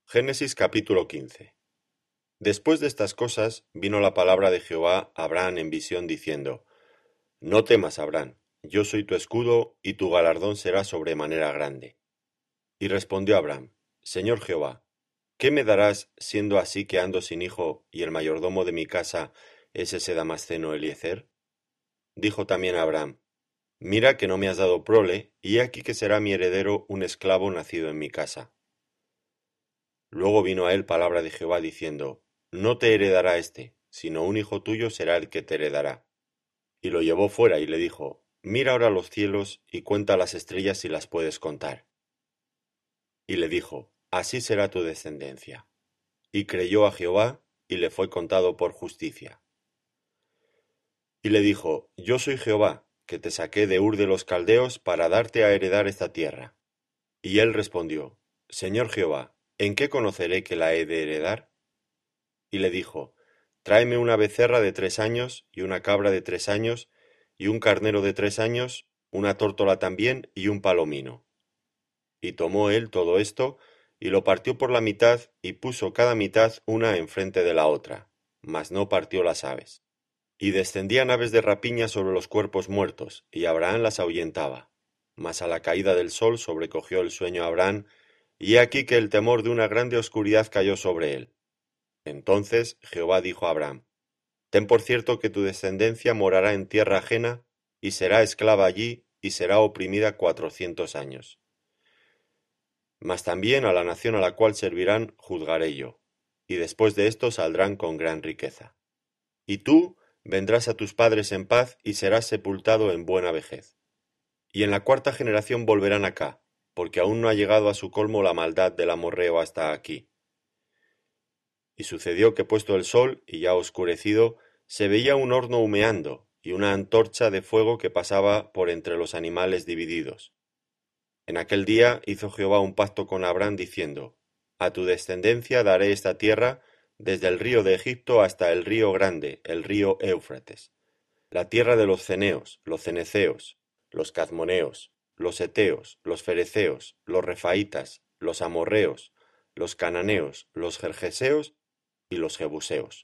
Génesis capítulo 15. Después de estas cosas vino la palabra de Jehová a Abraham en visión diciendo: No temas, Abraham, yo soy tu escudo, y tu galardón será sobremanera grande. Y respondió Abraham: Señor Jehová, ¿qué me darás siendo así que ando sin hijo, y el mayordomo de mi casa es ese Damasceno Eliezer? Dijo también Abraham: Mira que no me has dado prole, y he aquí que será mi heredero un esclavo nacido en mi casa. Luego vino a él palabra de Jehová diciendo: No te heredará éste, sino un hijo tuyo será el que te heredará. Y lo llevó fuera y le dijo: Mira ahora los cielos y cuenta las estrellas si las puedes contar. Y le dijo: Así será tu descendencia. Y creyó a Jehová, y le fue contado por justicia. Y le dijo: Yo soy Jehová, que te saqué de Ur de los Caldeos para darte a heredar esta tierra. Y él respondió: Señor Jehová, ¿en qué conoceré que la he de heredar? Y le dijo: Tráeme una becerra de 3 años, y una cabra de 3 años, y un carnero de 3 años, una tórtola también, y un palomino. Y tomó él todo esto, y lo partió por la mitad, y puso cada mitad una enfrente de la otra, mas no partió las aves. Y descendían aves de rapiña sobre los cuerpos muertos, y Abraham las ahuyentaba. Mas a la caída del sol sobrecogió el sueño a Abraham, y he aquí que el temor de una grande oscuridad cayó sobre él. Entonces Jehová dijo a Abraham: Ten por cierto que tu descendencia morará en tierra ajena, y será esclava allí, y será oprimida 400 años. Mas también a la nación a la cual servirán juzgaré yo, y después de esto saldrán con gran riqueza. Y tú vendrás a tus padres en paz, y serás sepultado en buena vejez. Y en la cuarta generación volverán acá, porque aún no ha llegado a su colmo la maldad del amorreo hasta aquí. Y sucedió que puesto el sol, y ya oscurecido, se veía un horno humeando, y una antorcha de fuego que pasaba por entre los animales divididos. En aquel día hizo Jehová un pacto con Abraham diciendo: A tu descendencia daré esta tierra, desde el río de Egipto hasta el río grande, el río Éufrates, la tierra de los ceneos, los ceneceos, los cadmoneos, los heteos, los fereceos, los refaitas, los amorreos, los cananeos, los gergeseos y los jebuseos.